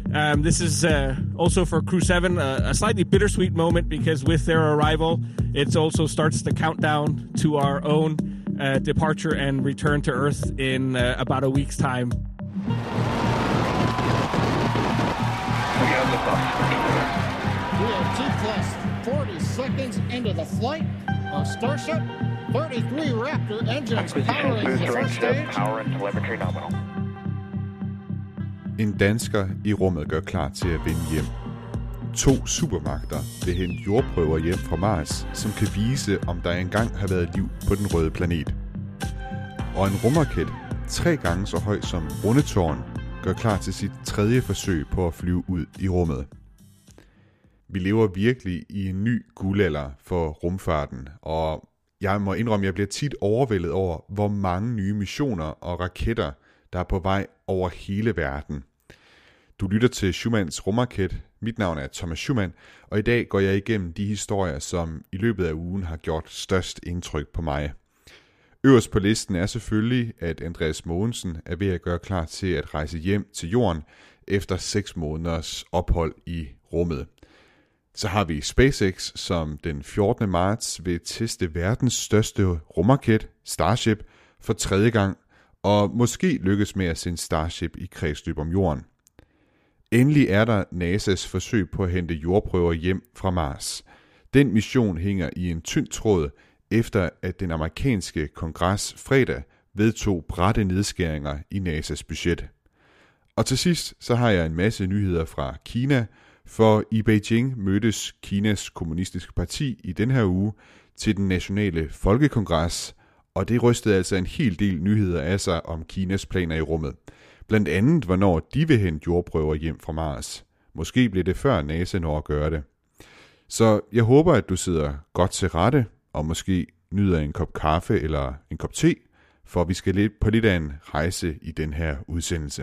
This is also for Crew 7 a slightly bittersweet moment because with their arrival, it also starts the countdown to our own departure and return to Earth in about a week's time. We are T-plus 40 seconds into the flight of Starship. 33 Raptor engines powering the first stage. Power and telemetry nominal. En dansker i rummet gør klar til at vende hjem. 2 supermagter vil hente jordprøver hjem fra Mars, som kan vise, om der engang har været liv på den røde planet. Og en rumraket, 3 gange så høj som Rundetårn, gør klar til sit 3. forsøg på at flyve ud i rummet. Vi lever virkelig i en ny guldalder for rumfarten, og jeg må indrømme, at jeg bliver tit overvældet over, hvor mange nye missioner og raketter, der er på vej over hele verden. Du lytter til Schumanns rumraket. Mit navn er Thomas Schumann, og i dag går jeg igennem de historier, som i løbet af ugen har gjort størst indtryk på mig. Øverst på listen er selvfølgelig, at Andreas Mogensen er ved at gøre klar til at rejse hjem til jorden efter 6 måneders ophold i rummet. Så har vi SpaceX, som den 14. marts vil teste verdens største rumraket, Starship, for 3. gang, og måske lykkes med at sende Starship i kredsløb om jorden. Endelig er der NASA's forsøg på at hente jordprøver hjem fra Mars. Den mission hænger i en tynd tråd, efter at den amerikanske kongres fredag vedtog bratte nedskæringer i NASA's budget. Og til sidst så har jeg en masse nyheder fra Kina, for i Beijing mødtes Kinas kommunistiske parti i den her uge til den nationale folkekongres, og det rystede altså en hel del nyheder af sig om Kinas planer i rummet. Blandt andet, hvornår de vil hente jordprøver hjem fra Mars. Måske bliver det før NASA når at gøre det. Så jeg håber, at du sidder godt til rette, og måske nyder en kop kaffe eller en kop te, for vi skal på lidt af en rejse i den her udsendelse.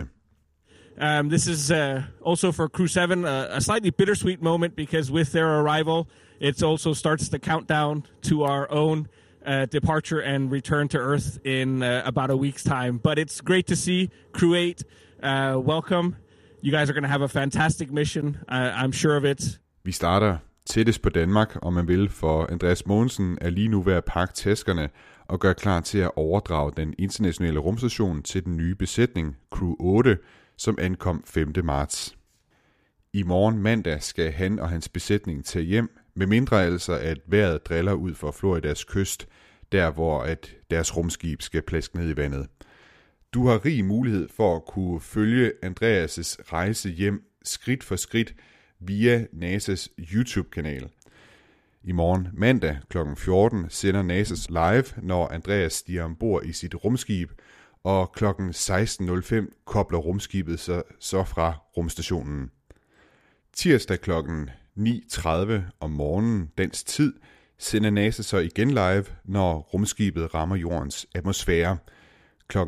This is also for Crew 7 a slightly bittersweet moment because with their arrival, it also starts the countdown to our own departure and return to Earth in about a week's time. But it's great to see Crew 8. Welcome. You guys are going to have a fantastic mission. I'm sure of it. Vi starter tættest på Danmark, om man vil, for Andreas Mogensen er lige nu ved at pakke taskerne og gøre klar til at overdrage den internationale rumstation til den nye besætning, Crew 8, som ankom 5. marts. I morgen mandag skal han og hans besætning tage hjem, med mindre altså at vejret driller ud for Floridas kyst, der hvor at deres rumskib skal plaske ned i vandet. Du har rig mulighed for at kunne følge Andreas' rejse hjem skridt for skridt via NASA's YouTube-kanal. I morgen mandag kl. 14 sender NASA's live, når Andreas stiger ombord i sit rumskib, og kl. 16.05 kobler rumskibet så fra rumstationen. Tirsdag kl. 9.30 om morgenen, dansk tid, sender NASA så igen live, når rumskibet rammer jordens atmosfære. Kl. 10.35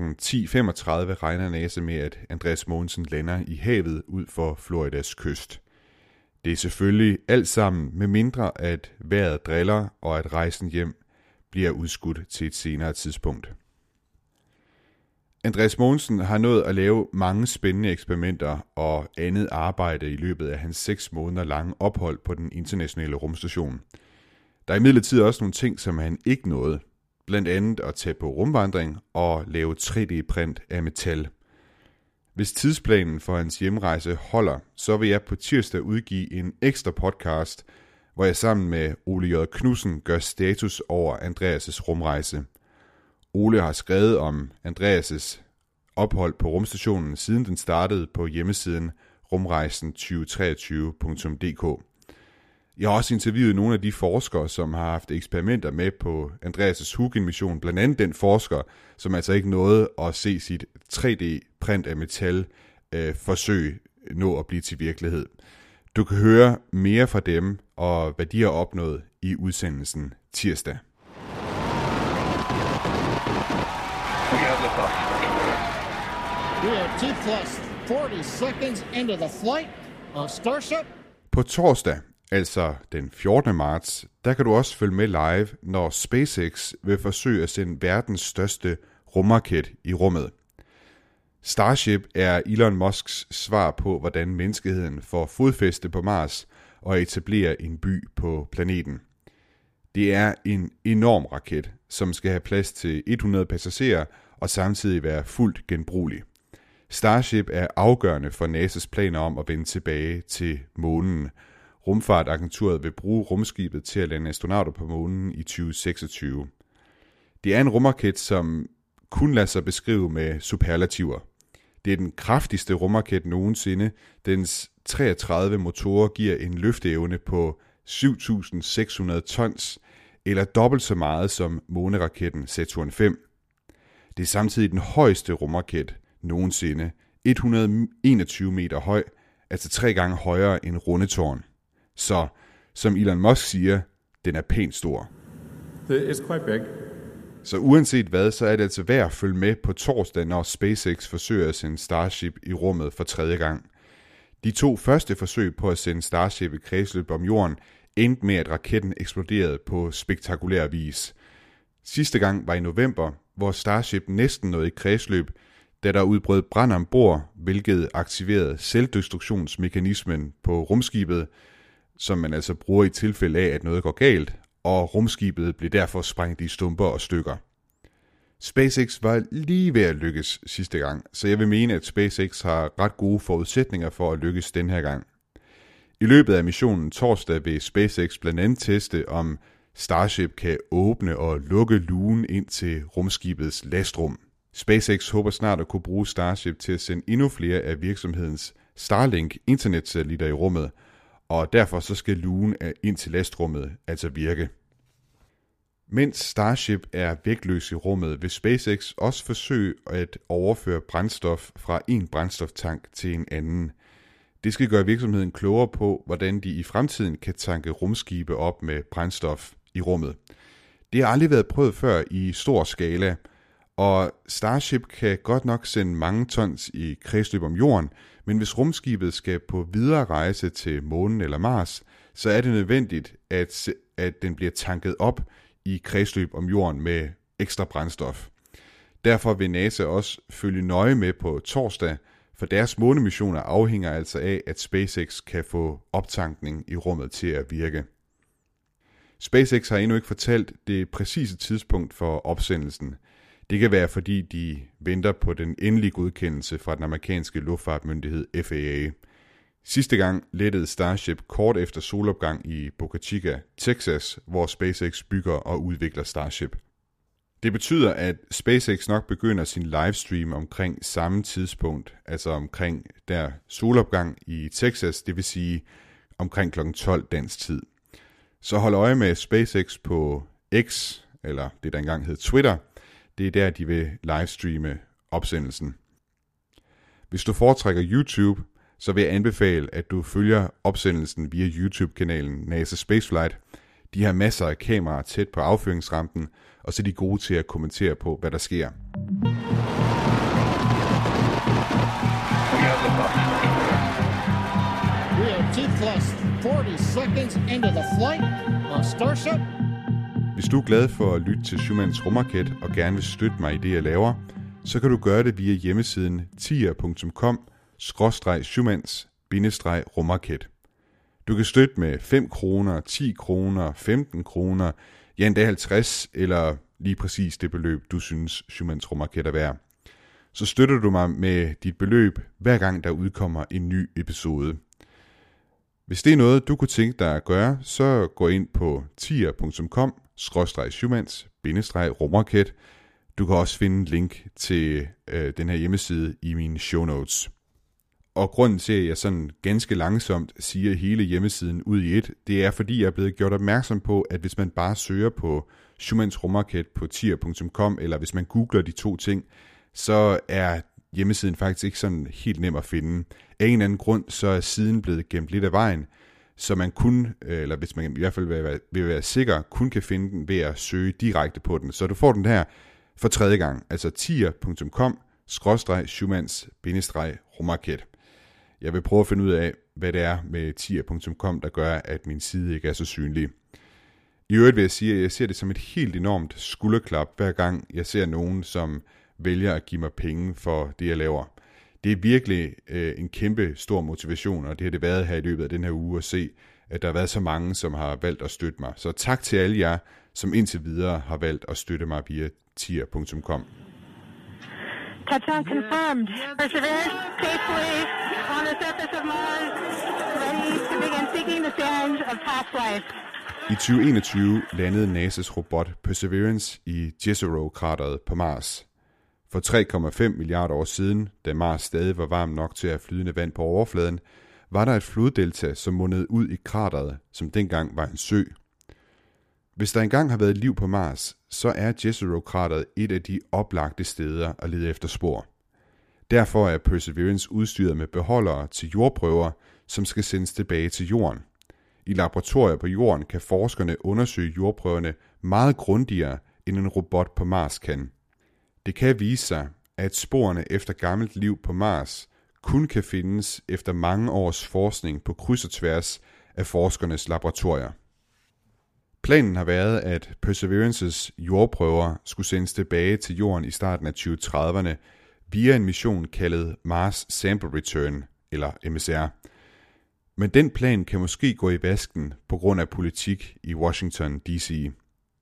regner NASA med, at Andreas Mogensen lander i havet ud for Floridas kyst. Det er selvfølgelig alt sammen med mindre, at vejret driller, og at rejsen hjem bliver udskudt til et senere tidspunkt. Andreas Mogensen har nået at lave mange spændende eksperimenter og andet arbejde i løbet af hans 6 måneder lange ophold på den internationale rumstation. Der er imidlertid også nogle ting, som han ikke nåede, blandt andet at tage på rumvandring og lave 3D-print af metal. Hvis tidsplanen for hans hjemrejse holder, så vil jeg på tirsdag udgive en ekstra podcast, hvor jeg sammen med Ole J. Knudsen gør status over Andreas' rumrejse. Ole har skrevet om Andreas' ophold på rumstationen, siden den startede på hjemmesiden rumrejsen2023.dk. Jeg har også interviewet nogle af de forskere, som har haft eksperimenter med på Andreas' Hugin-mission, blandt andet den forsker, som altså ikke nåede at se sit 3D-print af metal forsøg nå at blive til virkelighed. Du kan høre mere fra dem og hvad de har opnået i udsendelsen tirsdag. We are T-plus 40 seconds into the flight of Starship. På torsdag, altså den 14. marts, der kan du også følge med live, når SpaceX vil forsøge at sende verdens største rumraket i rummet. Starship er Elon Musks svar på, hvordan menneskeheden får fodfæste på Mars og etablerer en by på planeten. Det er en enorm raket, som skal have plads til 100 passagerer og samtidig være fuldt genbrugelig. Starship er afgørende for NASA's planer om at vende tilbage til månen. Rumfartagenturet vil bruge rumskibet til at lande astronauter på månen i 2026. Det er en rumraket, som kun lader sig beskrive med superlativer. Det er den kraftigste rumraket nogensinde. Dens 33 motorer giver en løfteevne på 7.600 tons, eller dobbelt så meget som måneraketten Saturn V. Det er samtidig den højeste rumraket nogensinde, 121 meter høj, altså 3 gange højere end Rundetårn. Så, som Elon Musk siger, den er pænt stor. It's quite big. Så uanset hvad, så er det altså værd at følge med på torsdag, når SpaceX forsøger at sende Starship i rummet for 3. gang. De 2 første forsøg på at sende Starship i kredsløb om jorden endte med, at raketten eksploderede på spektakulær vis. Sidste gang var i november, hvor Starship næsten nåede i kredsløb, da der udbrød brand ombord, hvilket aktiverede selvdestruktionsmekanismen på rumskibet, som man altså bruger i tilfælde af, at noget går galt, og rumskibet blev derfor sprængt i stumper og stykker. SpaceX var lige ved at lykkes sidste gang, så jeg vil mene, at SpaceX har ret gode forudsætninger for at lykkes den her gang. I løbet af missionen torsdag vil SpaceX blandt andet teste, om Starship kan åbne og lukke lugen ind til rumskibets lastrum. SpaceX håber snart at kunne bruge Starship til at sende endnu flere af virksomhedens Starlink internetsatellitter i rummet, og derfor så skal lugen ind til lastrummet altså virke. Mens Starship er vægtløs i rummet, vil SpaceX også forsøge at overføre brændstof fra en brændstoftank til en anden. Det skal gøre virksomheden klogere på, hvordan de i fremtiden kan tanke rumskibe op med brændstof i rummet. Det har aldrig været prøvet før i stor skala, og Starship kan godt nok sende mange tons i kredsløb om jorden, men hvis rumskibet skal på videre rejse til månen eller Mars, så er det nødvendigt, at den bliver tanket op i kredsløb om jorden med ekstra brændstof. Derfor vil NASA også følge nøje med på torsdag, for deres månemissioner afhænger altså af, at SpaceX kan få optankning i rummet til at virke. SpaceX har endnu ikke fortalt det præcise tidspunkt for opsendelsen. Det kan være, fordi de venter på den endelige godkendelse fra den amerikanske luftfartmyndighed FAA. Sidste gang lettede Starship kort efter solopgang i Boca Chica, Texas, hvor SpaceX bygger og udvikler Starship. Det betyder, at SpaceX nok begynder sin livestream omkring samme tidspunkt, altså omkring der solopgang i Texas, det vil sige omkring kl. 12 dansk tid. Så hold øje med SpaceX på X, eller det der engang hed Twitter. Det er der, de vil livestreame opsendelsen. Hvis du foretrækker YouTube, så vil jeg anbefale, at du følger opsendelsen via YouTube-kanalen NASA Spaceflight. De har masser af kameraer tæt på affyringsrampen, og så er de gode til at kommentere på, hvad der sker. We are T+40 seconds into the flight of Starship. Hvis du er glad for at lytte til Schumanns Rumraket og gerne vil støtte mig i det, jeg laver, så kan du gøre det via hjemmesiden tier.com/Schumanns-rumraket. Du kan støtte med 5 kroner, 10 kroner, 15 kroner, ja endda 50 eller lige præcis det beløb, du synes Schumanns Rumraket er værd. Så støtter du mig med dit beløb, hver gang der udkommer en ny episode. Hvis det er noget, du kunne tænke dig at gøre, så gå ind på tier.com/Schumanns-rumraket. Du kan også finde en link til den her hjemmeside i mine show notes. Og grunden til, at jeg sådan ganske langsomt siger hele hjemmesiden ud i et, det er, fordi jeg er blevet gjort opmærksom på, at hvis man bare søger på Schumanns Rumraket på tier.com, eller hvis man googler de 2 ting, så er hjemmesiden faktisk ikke sådan helt nem at finde. Af en eller anden grund, så er siden blevet gemt lidt af vejen, så man kun, eller hvis man i hvert fald vil være sikker, kun kan finde den ved at søge direkte på den. Så du får den her for 3. gang, altså tier.com/Schumanns-rumraket. Jeg vil prøve at finde ud af, hvad det er med tier.com, der gør, at min side ikke er så synlig. I øvrigt vil jeg sige, at jeg ser det som et helt enormt skulderklap, hver gang jeg ser nogen, som vælger at give mig penge for det, jeg laver. Det er virkelig en kæmpe stor motivation, og det har det været her i løbet af den her uge at se, at der har været så mange, som har valgt at støtte mig. Så tak til alle jer, som indtil videre har valgt at støtte mig via tier.com. Touchdown confirmed. Perseverance safely on the surface of Mars, ready to begin seeking the sands of past life. I 2021 landede NASA's robot Perseverance i Jezero-krateret på Mars. For 3,5 milliarder år siden, da Mars stadig var varm nok til at have flydende vand på overfladen, var der et floddelta, som mundede ud i krateret, som dengang var en sø. Hvis der engang har været liv på Mars, så er Jezero-krateret et af de oplagte steder at lede efter spor. Derfor er Perseverance udstyret med beholdere til jordprøver, som skal sendes tilbage til jorden. I laboratorier på jorden kan forskerne undersøge jordprøverne meget grundigere, end en robot på Mars kan. Det kan vise sig, at sporene efter gammelt liv på Mars kun kan findes efter mange års forskning på kryds og tværs af forskernes laboratorier. Planen har været, at Perseverances jordprøver skulle sendes tilbage til jorden i starten af 2030'erne via en mission kaldet Mars Sample Return, eller MSR. Men den plan kan måske gå i vasken på grund af politik i Washington D.C.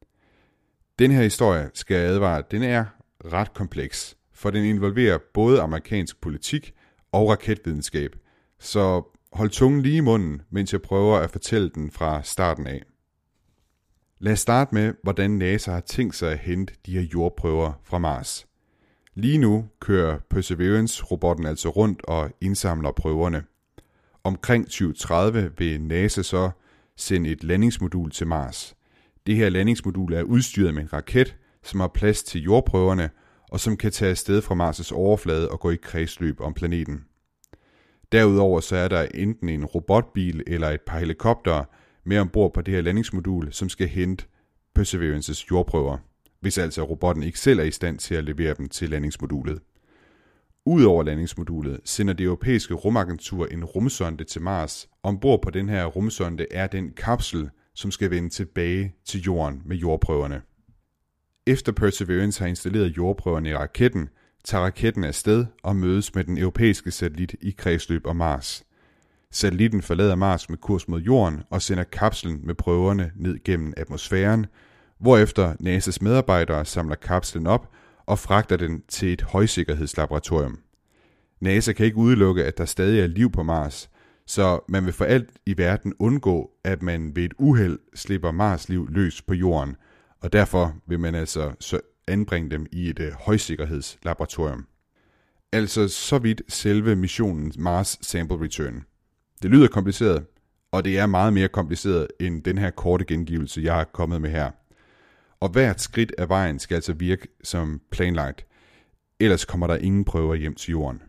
Den her historie, skal jeg advare, den er ret kompleks, for den involverer både amerikansk politik og raketvidenskab. Så hold tungen lige i munden, mens jeg prøver at fortælle den fra starten af. Lad os starte med, hvordan NASA har tænkt sig at hente de her jordprøver fra Mars. Lige nu kører Perseverance-robotten altså rundt og indsamler prøverne. Omkring 2030 vil NASA så sende et landingsmodul til Mars. Det her landingsmodul er udstyret med en raket, som har plads til jordprøverne, og som kan tage afsted fra Mars' overflade og gå i kredsløb om planeten. Derudover så er der enten en robotbil eller et par helikoptere med ombord på det her landingsmodul, som skal hente Perseverances jordprøver, hvis altså robotten ikke selv er i stand til at levere dem til landingsmodulet. Udover landingsmodulet sender det europæiske rumagentur en rumsonde til Mars. Ombord på den her rumsonde er den kapsel, som skal vende tilbage til jorden med jordprøverne. Efter Perseverance har installeret jordprøverne i raketten, tager raketten afsted og mødes med den europæiske satellit i kredsløb om Mars. Satellitten forlader Mars med kurs mod jorden og sender kapslen med prøverne ned gennem atmosfæren, hvorefter NASA's medarbejdere samler kapslen op og fragter den til et højsikkerhedslaboratorium. NASA kan ikke udelukke, at der stadig er liv på Mars, så man vil for alt i verden undgå, at man ved et uheld slipper Mars-liv løs på jorden, og derfor vil man altså anbringe dem i et højsikkerhedslaboratorium. Altså så vidt selve missionen Mars Sample Return. Det lyder kompliceret, og det er meget mere kompliceret end den her korte gengivelse, jeg er kommet med her. Og hvert skridt af vejen skal altså virke som planlagt, ellers kommer der ingen prøver hjem til jorden.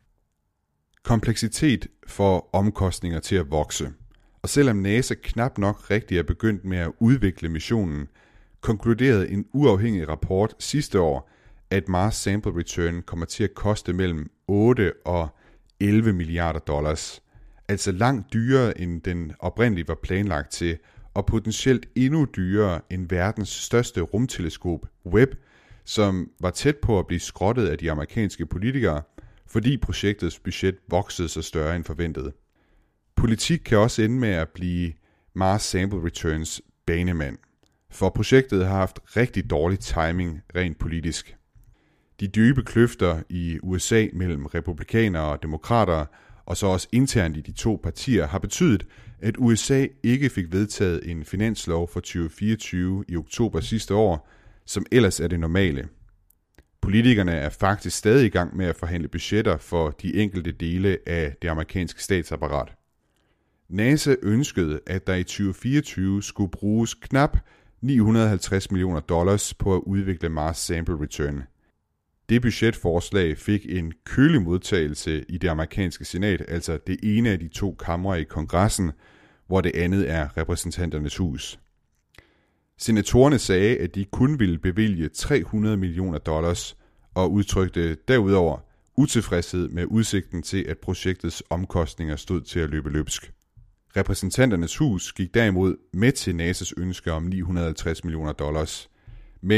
Kompleksitet får omkostninger til at vokse, og selvom NASA knap nok rigtig er begyndt med at udvikle missionen, konkluderede en uafhængig rapport sidste år, at Mars Sample Return kommer til at koste mellem 8 og 11 milliarder dollars, altså langt dyrere end den oprindeligt var planlagt til, og potentielt endnu dyrere end verdens største rumteleskop, Webb, som var tæt på at blive skrottet af de amerikanske politikere, fordi projektets budget voksede så større end forventet. Politik kan også ende med at blive Mars Sample Returns banemand, for projektet har haft rigtig dårlig timing rent politisk. De dybe kløfter i USA mellem republikanere og demokrater, og så også internt i de to partier, har betydet, at USA ikke fik vedtaget en finanslov for 2024 i oktober sidste år, som ellers er det normale. Politikerne er faktisk stadig i gang med at forhandle budgetter for de enkelte dele af det amerikanske statsapparat. NASA ønskede, at der i 2024 skulle bruges knap 950 millioner dollars på at udvikle Mars Sample Return. Det budgetforslag fik en kølig modtagelse i det amerikanske senat, altså det ene af de to kamre i kongressen, hvor det andet er repræsentanternes hus. Senatorerne sagde, at de kun ville bevilge 300 millioner dollars og udtrykte derudover utilfredshed med udsigten til, at projektets omkostninger stod til at løbe løbsk. Repræsentanternes hus gik derimod med til NASA's ønske om 950 millioner dollars. Men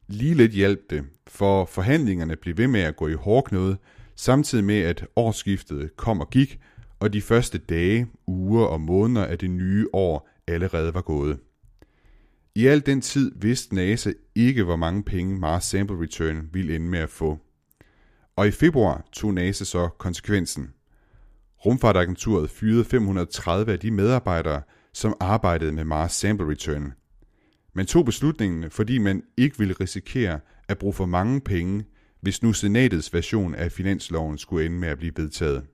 lige lidt hjalp det, for forhandlingerne blev ved med at gå i hårdknude, samtidig med at årsskiftet kom og gik, og de første dage, uger og måneder af det nye år allerede var gået. I al den tid vidste NASA ikke, hvor mange penge Mars Sample Return ville ende med at få. Og i februar tog NASA så konsekvensen. Rumfartagenturet fyrede 530 af de medarbejdere, som arbejdede med Mars Sample Return. Man tog beslutningen, fordi man ikke ville risikere at bruge for mange penge, hvis nu senatets version af finansloven skulle ende med at blive vedtaget.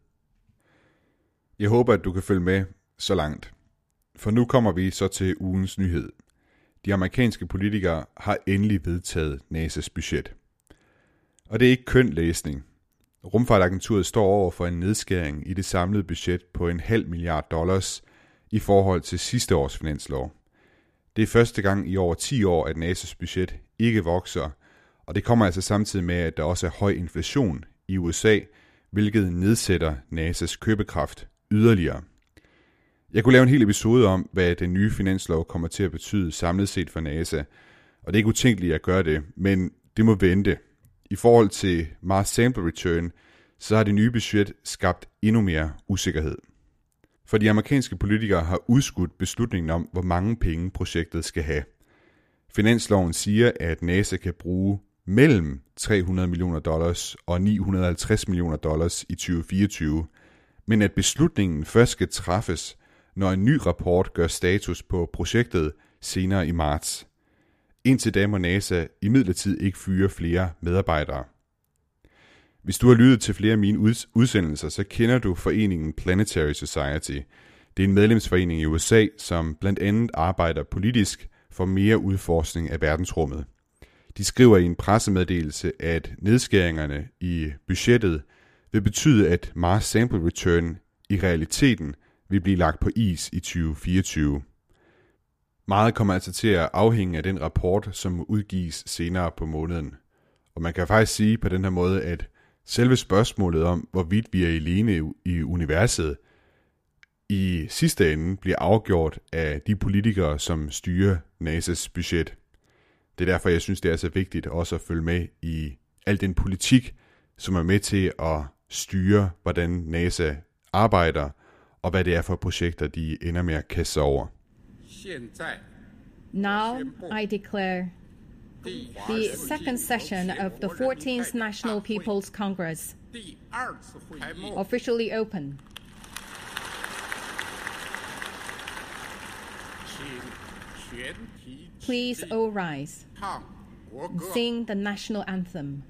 Jeg håber, at du kan følge med så langt. For nu kommer vi så til ugens nyhed. De amerikanske politikere har endelig vedtaget NASA's budget. Og det er ikke køn læsning. Rumfartagenturet står over for en nedskæring i det samlede budget på $0,5 milliard i forhold til sidste års finanslov. Det er første gang i over 10 år, at NASA's budget ikke vokser, og det kommer altså samtidig med, at der også er høj inflation i USA, hvilket nedsætter NASA's købekraft yderligere. Jeg kunne lave en hel episode om, hvad den nye finanslov kommer til at betyde samlet set for NASA, og det er ikke utænkeligt at gøre det, men det må vente. I forhold til Mars Sample Return, så har det nye budget skabt endnu mere usikkerhed. For de amerikanske politikere har udskudt beslutningen om, hvor mange penge projektet skal have. Finansloven siger, at NASA kan bruge mellem $300 millioner og $950 millioner i 2024, men at beslutningen først skal træffes, når en ny rapport gør status på projektet senere i marts. Indtil da må NASA imidlertid ikke fyre flere medarbejdere. Hvis du har lyttet til flere af mine udsendelser, så kender du foreningen Planetary Society. Det er en medlemsforening i USA, som blandt andet arbejder politisk for mere udforskning af verdensrummet. De skriver i en pressemeddelelse, at nedskæringerne i budgettet vil betyde, at Mars Sample Return i realiteten vil blive lagt på is i 2024. Meget kommer altså til at afhænge af den rapport, som udgives senere på måneden. Og man kan faktisk sige på den her måde, at selve spørgsmålet om, hvorvidt vi er alene i universet, i sidste ende bliver afgjort af de politikere, som styrer NASA's budget. Det er derfor, jeg synes, det er så vigtigt også at følge med i al den politik, som er med til at styre, hvordan NASA arbejder, og hvad det er for projekter, de ender med at kaste sig over. Now I declare the second session of the 14th National People's Congress officially open. Please all rise and sing the national anthem.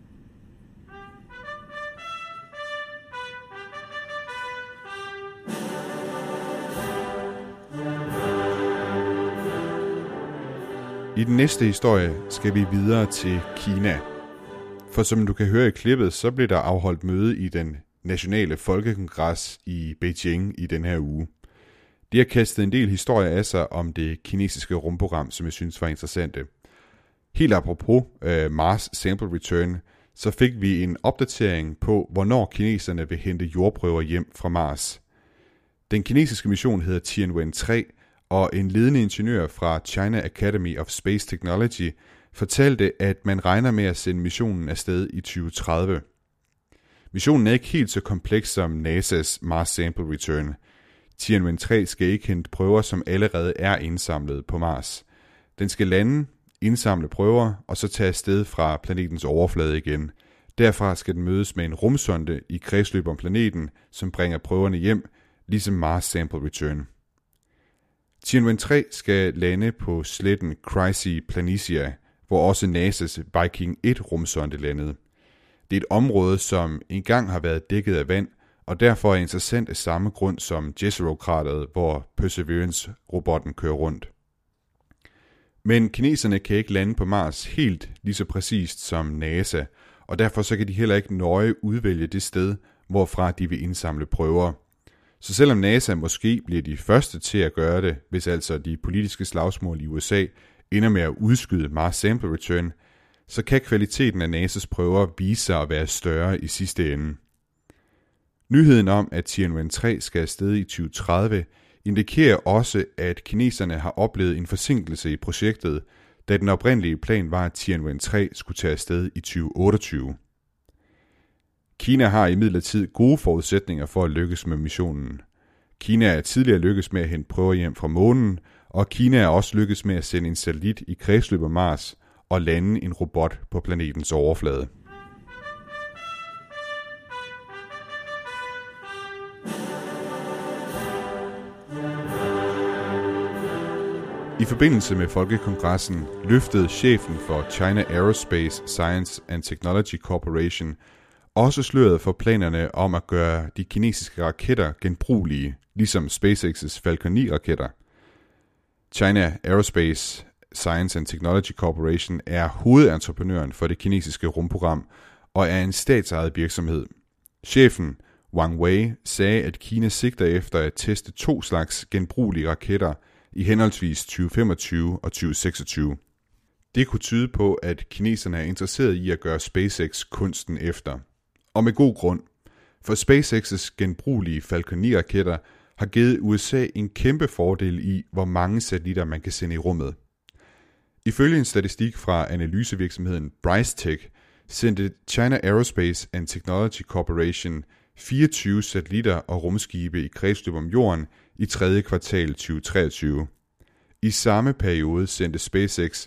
I den næste historie skal vi videre til Kina. For som du kan høre i klippet, så blev der afholdt møde i den nationale folkekongres i Beijing i den her uge. De har kastet en del historier af sig om det kinesiske rumprogram, som jeg synes var interessante. Helt apropos Mars Sample Return, så fik vi en opdatering på, hvornår kineserne vil hente jordprøver hjem fra Mars. Den kinesiske mission hedder Tianwen-3, og en ledende ingeniør fra China Academy of Space Technology fortalte, at man regner med at sende missionen afsted i 2030. Missionen er ikke helt så kompleks som NASA's Mars Sample Return. Tianwen-3 skal ikke hente prøver, som allerede er indsamlet på Mars. Den skal lande, indsamle prøver og så tage afsted fra planetens overflade igen. Derfra skal den mødes med en rumsonde i kredsløb om planeten, som bringer prøverne hjem, ligesom Mars Sample Return. Tianwen-3 skal lande på sletten Chrysi Planitia, hvor også NASA's Viking 1 rumsonde landede. Det er et område, som engang har været dækket af vand, og derfor er interessant af samme grund som Jezero-krateret, hvor Perseverance-robotten kører rundt. Men kineserne kan ikke lande på Mars helt lige så præcist som NASA, og derfor så kan de heller ikke nøje udvælge det sted, hvorfra de vil indsamle prøver. Så selvom NASA måske bliver de første til at gøre det, hvis altså de politiske slagsmål i USA ender med at udskyde Mars Sample Return, så kan kvaliteten af NASA's prøver vise sig at være større i sidste ende. Nyheden om, at Tianwen-3 skal afsted i 2030, indikerer også, at kineserne har oplevet en forsinkelse i projektet, da den oprindelige plan var, at Tianwen-3 skulle tage afsted i 2028. Kina har imidlertid gode forudsætninger for at lykkes med missionen. Kina er tidligere lykkes med at hente prøver hjem fra månen, og Kina er også lykkes med at sende en satellit i kredsløb af Mars og lande en robot på planetens overflade. I forbindelse med Folkekongressen løftede chefen for China Aerospace Science and Technology Corporation også sløret for planerne om at gøre de kinesiske raketter genbrugelige, ligesom SpaceX's Falcon 9-raketter. China Aerospace Science and Technology Corporation er hovedentreprenøren for det kinesiske rumprogram og er en statsejet virksomhed. Chefen Wang Wei sagde, at Kina sigter efter at teste 2 slags genbrugelige raketter i henholdsvis 2025 og 2026. Det kunne tyde på, at kineserne er interesseret i at gøre SpaceX kunsten efter. Og med god grund, for SpaceX's genbrugelige Falcon 9-raketter har givet USA en kæmpe fordel i, hvor mange satellitter man kan sende i rummet. Ifølge en statistik fra analysevirksomheden BryceTech sendte China Aerospace and Technology Corporation 24 satellitter og rumskibe i kredsløb om jorden i 3. kvartal 2023. I samme periode sendte SpaceX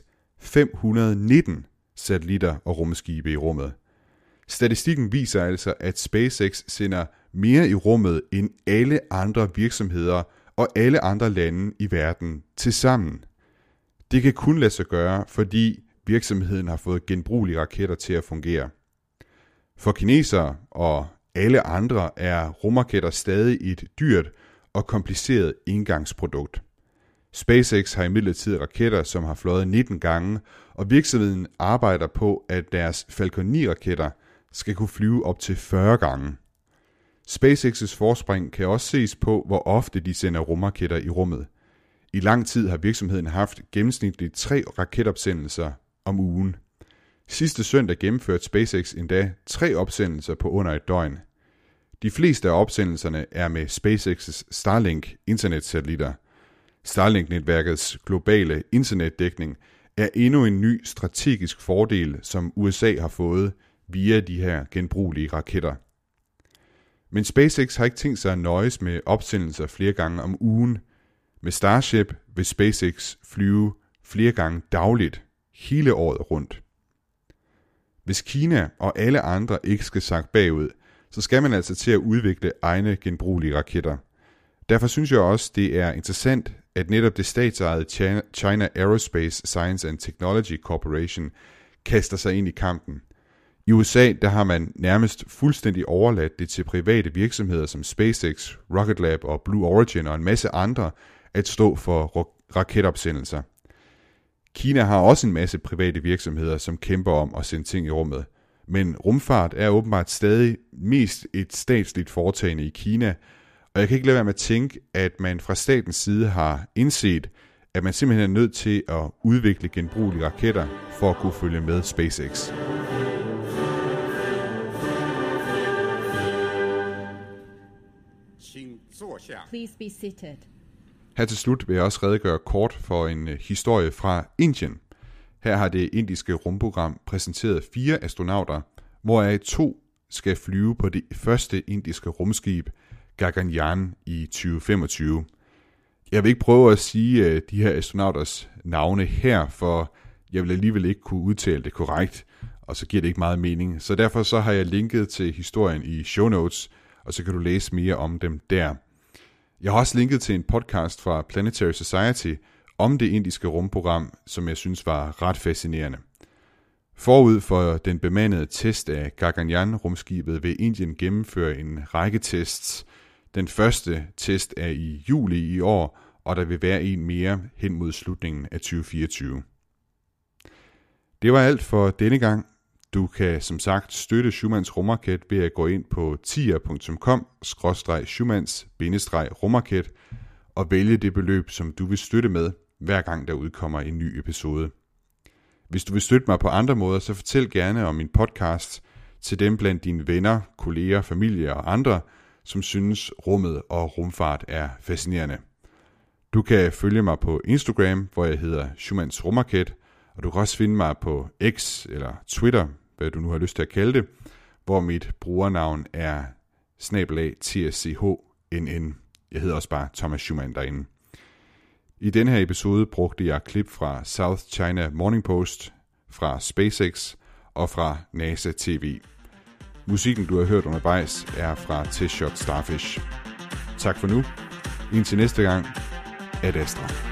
519 satellitter og rumskibe i rummet. Statistikken viser altså, at SpaceX sender mere i rummet end alle andre virksomheder og alle andre lande i verden til sammen. Det kan kun lade sig gøre, fordi virksomheden har fået genbrugelige raketter til at fungere. For kinesere og alle andre er rumraketter stadig et dyrt og kompliceret engangsprodukt. SpaceX har imidlertid raketter, som har fløjet 19 gange, og virksomheden arbejder på, at deres Falcon 9-raketter skal kunne flyve op til 40 gange. SpaceX's forspring kan også ses på, hvor ofte de sender rumraketter i rummet. I lang tid har virksomheden haft gennemsnitligt 3 raketopsendelser om ugen. Sidste søndag gennemførte SpaceX endda 3 opsendelser på under et døgn. De fleste af opsendelserne er med SpaceX's Starlink internetsatellitter. Starlink-netværkets globale internetdækning er endnu en ny strategisk fordel, som USA har fået via de her genbrugelige raketter. Men SpaceX har ikke tænkt sig at nøjes med opsendelser flere gange om ugen. Med Starship vil SpaceX flyve flere gange dagligt, hele året rundt. Hvis Kina og alle andre ikke skal sakke bagud, så skal man altså til at udvikle egne genbrugelige raketter. Derfor synes jeg også, det er interessant, at netop det statsejede China Aerospace Science and Technology Corporation kaster sig ind i kampen. I USA der har man nærmest fuldstændig overladt det til private virksomheder som SpaceX, Rocket Lab og Blue Origin og en masse andre at stå for raketopsendelser. Kina har også en masse private virksomheder, som kæmper om at sende ting i rummet. Men rumfart er åbenbart stadig mest et statsligt foretagende i Kina, og jeg kan ikke lade være med at tænke, at man fra statens side har indset, at man simpelthen er nødt til at udvikle genbrugelige raketter for at kunne følge med SpaceX. Please be seated. Her til slut vil jeg også redegøre kort for en historie fra Indien. Her har det indiske rumprogram præsenteret 4 astronauter, hvoraf 2 skal flyve på det første indiske rumskib, Gaganyaan, i 2025. Jeg vil ikke prøve at sige de her astronauters navne her, for jeg vil alligevel ikke kunne udtale det korrekt, og så giver det ikke meget mening. Så derfor så har jeg linket til historien i show notes, og så kan du læse mere om dem der. Jeg har også linket til en podcast fra Planetary Society om det indiske rumprogram, som jeg synes var ret fascinerende. Forud for den bemandede test af Gaganyaan-rumskibet vil Indien gennemføre en række tests. Den første test er i juli i år, og der vil være en mere hen mod slutningen af 2024. Det var alt for denne gang. Du kan som sagt støtte Schumanns rumraket ved at gå ind på tier.com/Schumanns-rumraket og vælge det beløb, som du vil støtte med, hver gang der udkommer en ny episode. Hvis du vil støtte mig på andre måder, så fortæl gerne om min podcast til dem blandt dine venner, kolleger, familie og andre, som synes rummet og rumfart er fascinerende. Du kan følge mig på Instagram, hvor jeg hedder Schumanns rumraket, Og du kan også finde mig på X eller Twitter, hvad du nu har lyst til at kalde det, hvor mit brugernavn er @TSCHNN. Jeg hedder også bare Thomas Schumann derinde. I denne her episode brugte jeg klip fra South China Morning Post, fra SpaceX og fra NASA TV. Musikken, du har hørt undervejs, er fra Test Shot Starfish. Tak for nu. Indtil næste gang. Ad Astra.